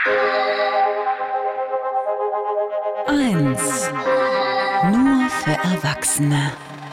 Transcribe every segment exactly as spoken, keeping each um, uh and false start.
eins. Nur für Erwachsene.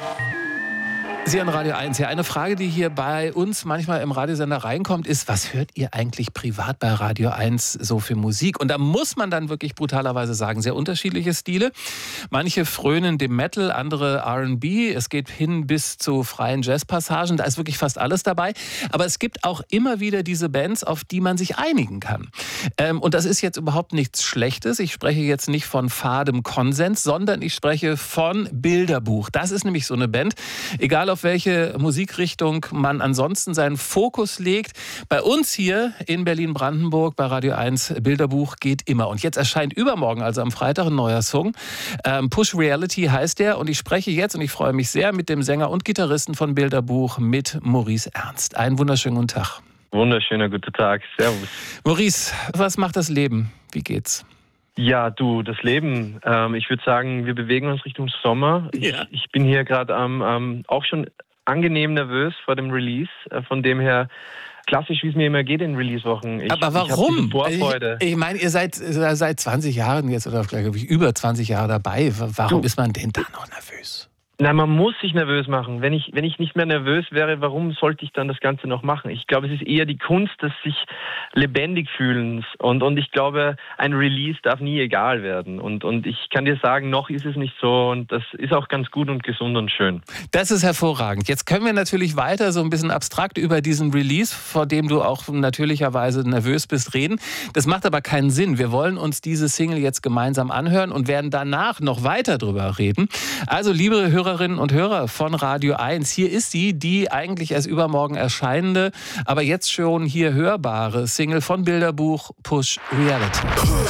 Sie an Radio eins. Ja, eine Frage, die hier bei uns manchmal im Radiosender reinkommt, ist, was hört ihr eigentlich privat bei Radio eins so für Musik? Und da muss man dann wirklich brutalerweise sagen, sehr unterschiedliche Stile. Manche frönen dem Metal, andere R und B. Es geht hin bis zu freien Jazzpassagen. Da ist wirklich fast alles dabei. Aber es gibt auch immer wieder diese Bands, auf die man sich einigen kann. Ähm, und das ist jetzt überhaupt nichts Schlechtes. Ich spreche jetzt nicht von fadem Konsens, sondern ich spreche von Bilderbuch. Das ist nämlich so eine Band. Egal auf welche Musikrichtung man ansonsten seinen Fokus legt. Bei uns hier in Berlin-Brandenburg bei Radio eins Bilderbuch geht immer. Und jetzt erscheint übermorgen, also am Freitag, ein neuer Song. Ähm, Push Reality heißt der. Und ich spreche jetzt, und ich freue mich sehr, mit dem Sänger und Gitarristen von Bilderbuch, mit Maurice Ernst. Einen wunderschönen guten Tag. Wunderschöner guten Tag. Servus. Maurice, was macht das Leben? Wie geht's? Ja, du, das Leben. Ähm, ich würde sagen, wir bewegen uns Richtung Sommer. Ja. Ich, ich bin hier gerade ähm, ähm, auch schon angenehm nervös vor dem Release. Äh, von dem her klassisch, wie es mir immer geht in Release-Wochen. Ich, Aber warum? Ich, Vorfreude. ich, ich meine, ihr seid seit zwanzig Jahren jetzt, oder glaube ich über zwanzig Jahre dabei. Warum Du. ist man denn da noch nervös? Nein, man muss sich nervös machen. Wenn ich, wenn ich nicht mehr nervös wäre, warum sollte ich dann das Ganze noch machen? Ich glaube, es ist eher die Kunst des sich lebendig fühlens. Und, und ich glaube, ein Release darf nie egal werden. Und, und ich kann dir sagen, noch ist es nicht so. Und das ist auch ganz gut und gesund und schön. Das ist hervorragend. Jetzt können wir natürlich weiter so ein bisschen abstrakt über diesen Release, vor dem du auch natürlicherweise nervös bist, reden. Das macht aber keinen Sinn. Wir wollen uns diese Single jetzt gemeinsam anhören und werden danach noch weiter drüber reden. Also, liebe Hörer, Hörerinnen und Hörer von Radio eins. Hier ist sie, die eigentlich erst übermorgen erscheinende, aber jetzt schon hier hörbare Single von Bilderbuch, Push Reality.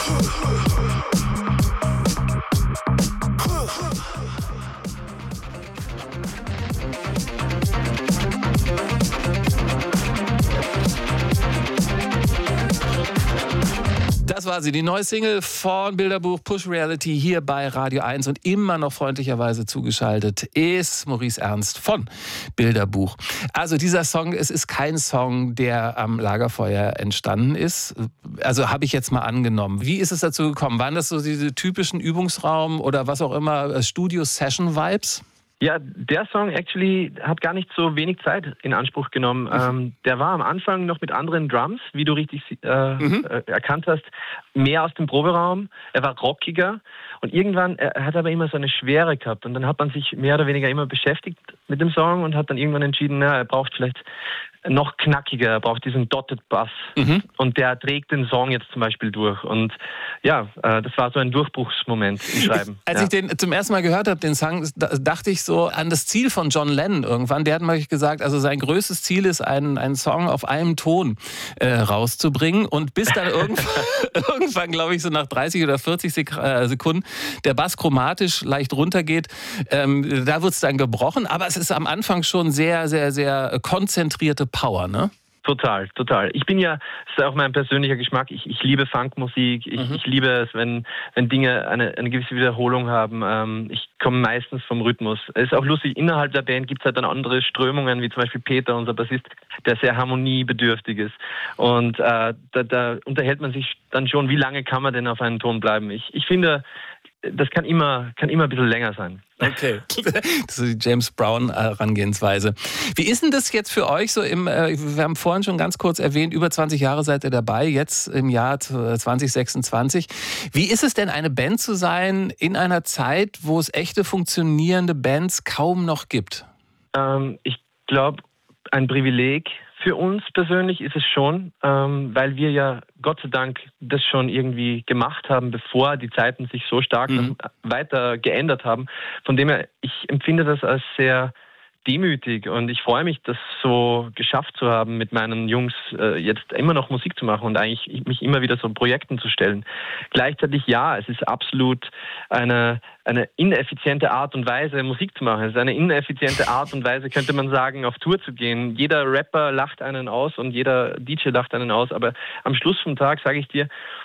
Das war sie, die neue Single von Bilderbuch, Push Reality, hier bei Radio eins. Und immer noch freundlicherweise zugeschaltet ist Maurice Ernst von Bilderbuch. Also dieser Song, es ist kein Song, der am Lagerfeuer entstanden ist. Also habe ich jetzt mal angenommen. Wie ist es dazu gekommen? Waren das so diese typischen Übungsraum- oder was auch immer Studio-Session-Vibes? Ja, der Song actually hat gar nicht so wenig Zeit in Anspruch genommen. Mhm. Ähm, der war am Anfang noch mit anderen Drums, wie du richtig äh, mhm. äh, erkannt hast, mehr aus dem Proberaum. Er war rockiger und irgendwann, er hat aber immer so eine Schwere gehabt und dann hat man sich mehr oder weniger immer beschäftigt mit dem Song und hat dann irgendwann entschieden, na, er braucht vielleicht noch knackiger, er braucht diesen Dotted Bass mhm. und der trägt den Song jetzt zum Beispiel durch und ja, äh, das war so ein Durchbruchsmoment im Schreiben. Als ja. ich den zum ersten Mal gehört habe, den Song, dachte ich so an das Ziel von John Lennon irgendwann. Der hat mal gesagt, also sein größtes Ziel ist, einen, einen Song auf einem Ton äh, rauszubringen und bis dann irgendwann, irgendwann glaube ich, so nach dreißig oder vierzig Sekunden der Bass chromatisch leicht runtergeht, ähm, da wird es dann gebrochen, aber es ist am Anfang schon sehr, sehr, sehr konzentrierte Power, ne? Total, total. Ich bin ja, das ist auch mein persönlicher Geschmack, ich, ich liebe Funkmusik, ich, mhm. ich liebe es, wenn, wenn Dinge eine, eine gewisse Wiederholung haben. Ähm, ich komme meistens vom Rhythmus. Es ist auch lustig, innerhalb der Band gibt es halt dann andere Strömungen, wie zum Beispiel Peter, unser Bassist, der sehr harmoniebedürftig ist. Und äh, da, da unterhält man sich dann schon, wie lange kann man denn auf einen Ton bleiben. Ich, ich finde, das kann immer, kann immer ein bisschen länger sein. Okay, das ist die James Brown-Herangehensweise. Wie ist denn das jetzt für euch so im, äh, wir haben vorhin schon ganz kurz erwähnt, über zwanzig Jahre seid ihr dabei, jetzt im Jahr zwanzig sechsundzwanzig. Wie ist es denn, eine Band zu sein in einer Zeit, wo es echte funktionierende Bands kaum noch gibt? Ähm, ich glaube, ein Privileg für uns persönlich ist es schon, ähm, weil wir ja Gott sei Dank das schon irgendwie gemacht haben, bevor die Zeiten sich so stark mhm. weiter geändert haben. Von dem her, ich empfinde das als sehr demütig und ich freue mich, das so geschafft zu haben, mit meinen Jungs äh, jetzt immer noch Musik zu machen und eigentlich mich immer wieder so Projekten zu stellen. Gleichzeitig ja, es ist absolut eine, eine ineffiziente Art und Weise, Musik zu machen. Es ist eine ineffiziente Art und Weise, könnte man sagen, auf Tour zu gehen. Jeder Rapper lacht einen aus und jeder D J lacht einen aus, aber am Schluss vom Tag sage ich dir,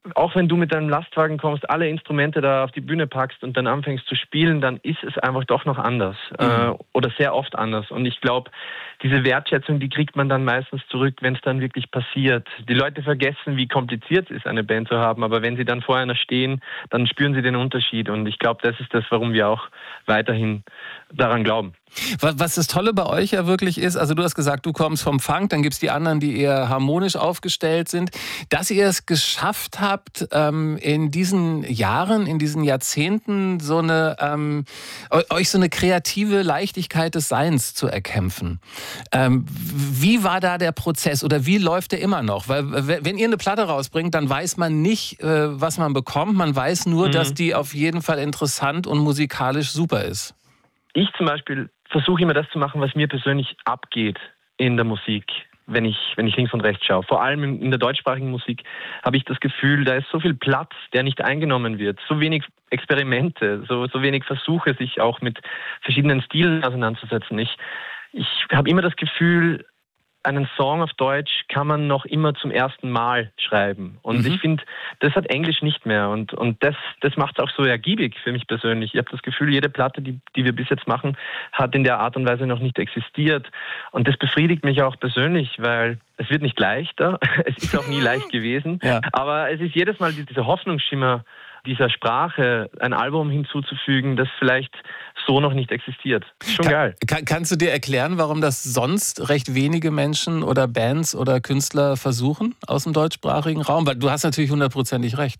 auch wenn du mit deinem Lastwagen kommst, alle Instrumente da auf die Bühne packst und dann anfängst zu spielen, dann ist es einfach doch noch anders mhm. äh, oder sehr oft anders. Und ich glaube, diese Wertschätzung, die kriegt man dann meistens zurück, wenn es dann wirklich passiert. Die Leute vergessen, wie kompliziert es ist, eine Band zu haben, aber wenn sie dann vor einer stehen, dann spüren sie den Unterschied. Und ich glaube, das ist das, warum wir auch weiterhin daran glauben. Was das Tolle bei euch ja wirklich ist, also du hast gesagt, du kommst vom Funk, dann gibt es die anderen, die eher harmonisch aufgestellt sind, dass ihr es geschafft habt, ähm, in diesen Jahren, in diesen Jahrzehnten so eine, ähm, euch so eine kreative Leichtigkeit des Seins zu erkämpfen. Ähm, wie war da der Prozess oder wie läuft der immer noch? Weil wenn ihr eine Platte rausbringt, dann weiß man nicht, äh, was man bekommt, man weiß nur, mhm. dass die auf jeden Fall interessant und musikalisch super ist. Ich zum Beispiel versuche immer das zu machen, was mir persönlich abgeht in der Musik, wenn ich, wenn ich links und rechts schaue. Vor allem in, in der deutschsprachigen Musik habe ich das Gefühl, da ist so viel Platz, der nicht eingenommen wird, so wenig Experimente, so, so wenig Versuche, sich auch mit verschiedenen Stilen auseinanderzusetzen. Ich, ich habe immer das Gefühl, einen Song auf Deutsch kann man noch immer zum ersten Mal schreiben. Und mhm. ich finde, das hat Englisch nicht mehr. Und, und das, das macht es auch so ergiebig für mich persönlich. Ich habe das Gefühl, jede Platte, die, die wir bis jetzt machen, hat in der Art und Weise noch nicht existiert. Und das befriedigt mich auch persönlich, weil es wird nicht leichter. Es ist auch nie leicht gewesen. Ja. Aber es ist jedes Mal dieser Hoffnungsschimmer dieser Sprache ein Album hinzuzufügen, das vielleicht so noch nicht existiert. Schon kann, geil. Kann, kannst du dir erklären, warum das sonst recht wenige Menschen oder Bands oder Künstler versuchen aus dem deutschsprachigen Raum? Weil du hast natürlich hundertprozentig recht.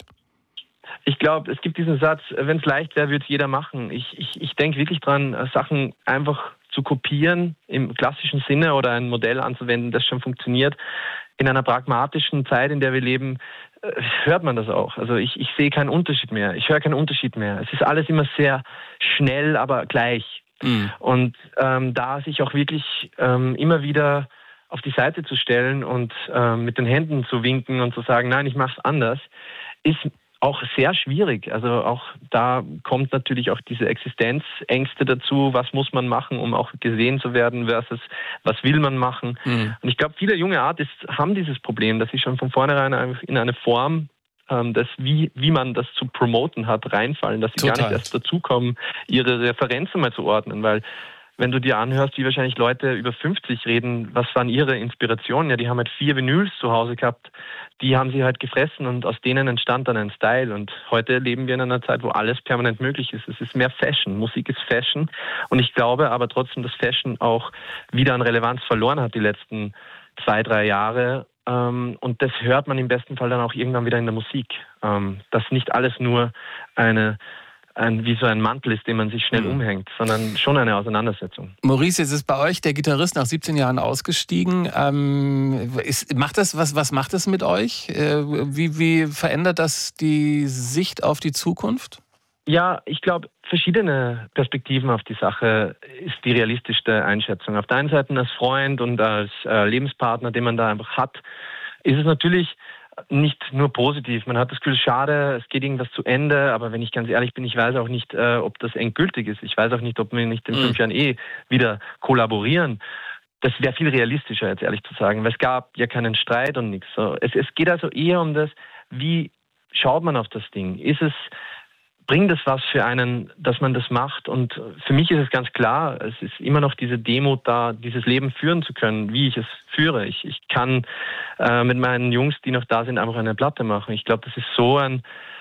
Ich glaube, es gibt diesen Satz, wenn es leicht wäre, würde es jeder machen. Ich, ich, ich denke wirklich dran, Sachen einfach zu kopieren im klassischen Sinne oder ein Modell anzuwenden, das schon funktioniert. In einer pragmatischen Zeit, in der wir leben, hört man das auch. Also ich, ich sehe keinen Unterschied mehr. Ich höre keinen Unterschied mehr. Es ist alles immer sehr schnell, aber gleich. Mhm. Und ähm, da sich auch wirklich ähm, immer wieder auf die Seite zu stellen und ähm, mit den Händen zu winken und zu sagen, nein, ich mache es anders, ist auch sehr schwierig. Also auch da kommt natürlich auch diese Existenzängste dazu. Was muss man machen, um auch gesehen zu werden versus was will man machen? Mhm. Und ich glaube, viele junge Artists haben dieses Problem, dass sie schon von vornherein in eine Form, ähm, das wie, wie man das zu promoten hat, reinfallen, dass sie Total. gar nicht erst dazukommen, ihre Referenzen mal zu ordnen, weil wenn du dir anhörst, wie wahrscheinlich Leute über fünfzig reden, was waren ihre Inspirationen? Ja, die haben halt vier Vinyls zu Hause gehabt, die haben sie halt gefressen und aus denen entstand dann ein Style. Und heute leben wir in einer Zeit, wo alles permanent möglich ist. Es ist mehr Fashion. Musik ist Fashion. Und ich glaube aber trotzdem, dass Fashion auch wieder an Relevanz verloren hat die letzten zwei, drei Jahre. Und das hört man im besten Fall dann auch irgendwann wieder in der Musik. Dass nicht alles nur eine Ein, wie so ein Mantel ist, den man sich schnell mhm. umhängt, sondern schon eine Auseinandersetzung. Maurice, jetzt ist bei euch der Gitarrist nach siebzehn Jahren ausgestiegen. Ähm, ist, macht das, was, was macht das mit euch? Äh, wie, wie verändert das die Sicht auf die Zukunft? Ja, ich glaube, verschiedene Perspektiven auf die Sache ist die realistischste Einschätzung. Auf der einen Seite als Freund und als äh, Lebenspartner, den man da einfach hat, ist es natürlich nicht nur positiv. Man hat das Gefühl, schade, es geht irgendwas zu Ende, aber wenn ich ganz ehrlich bin, ich weiß auch nicht, äh, ob das endgültig ist. Ich weiß auch nicht, ob wir nicht in mhm. fünf Jahren eh wieder kollaborieren. Das wäre viel realistischer, jetzt ehrlich zu sagen, weil es gab ja keinen Streit und nichts. So, es, es geht also eher um das, wie schaut man auf das Ding? Ist es Bringt es was für einen, dass man das macht? Und für mich ist es ganz klar, es ist immer noch diese Demut da, dieses Leben führen zu können, wie ich es führe. Ich, ich kann äh, mit meinen Jungs, die noch da sind, einfach eine Platte machen. Ich glaube, das ist so ein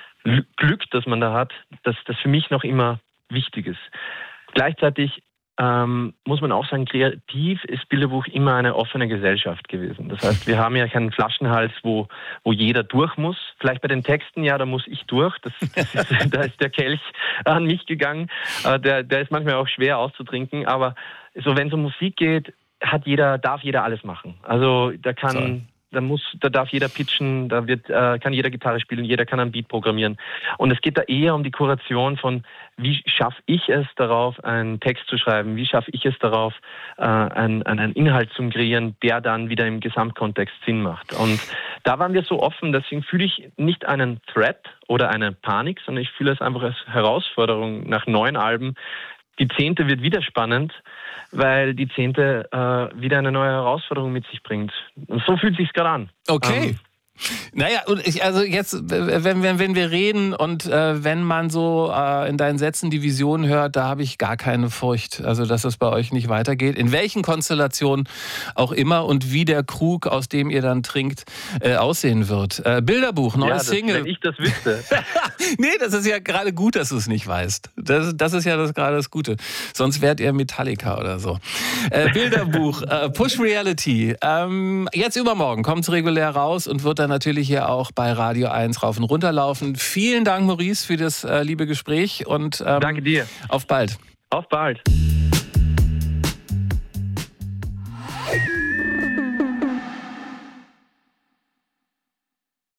Glück, das man da hat, dass das für mich noch immer wichtig ist. Gleichzeitig Ähm, muss man auch sagen, kreativ ist Bilderbuch immer eine offene Gesellschaft gewesen. Das heißt, wir haben ja keinen Flaschenhals, wo, wo jeder durch muss. Vielleicht bei den Texten, ja, da muss ich durch. Das, das ist, da ist der Kelch an mich gegangen. Äh, der, der ist manchmal auch schwer auszutrinken. Aber so, wenn es um Musik geht, hat jeder, darf jeder alles machen. Also da kann... Sorry. Da muss, da darf jeder pitchen, da wird, äh, kann jeder Gitarre spielen, jeder kann ein Beat programmieren. Und es geht da eher um die Kuration von, wie schaffe ich es darauf, einen Text zu schreiben, wie schaffe ich es darauf, äh, einen, einen Inhalt zu kreieren, der dann wieder im Gesamtkontext Sinn macht. Und da waren wir so offen, deswegen fühle ich nicht einen Threat oder eine Panik, sondern ich fühle es einfach als Herausforderung nach neun Alben. Die zehnte wird wieder spannend, weil die zehnte äh, wieder eine neue Herausforderung mit sich bringt. Und so fühlt es sich gerade an. Okay. Ähm, Naja, und ich, also jetzt, wenn, wenn, wenn wir reden und äh, wenn man so äh, in deinen Sätzen die Vision hört, da habe ich gar keine Furcht. Also, dass es bei euch nicht weitergeht. In welchen Konstellationen auch immer und wie der Krug, aus dem ihr dann trinkt, äh, aussehen wird. Äh, Bilderbuch, neues ja, das, Single. Wenn ich das wüsste. Nee, das ist ja gerade gut, dass du es nicht weißt. Das, das ist ja das, gerade das Gute. Sonst wärt ihr Metallica oder so. Äh, Bilderbuch, äh, Push Reality. Ähm, jetzt übermorgen kommt es regulär raus und wird dann natürlich hier auch bei Radio eins rauf und runter laufen. Vielen Dank, Maurice, für das äh, liebe Gespräch und ähm, danke dir. Auf bald. Auf bald.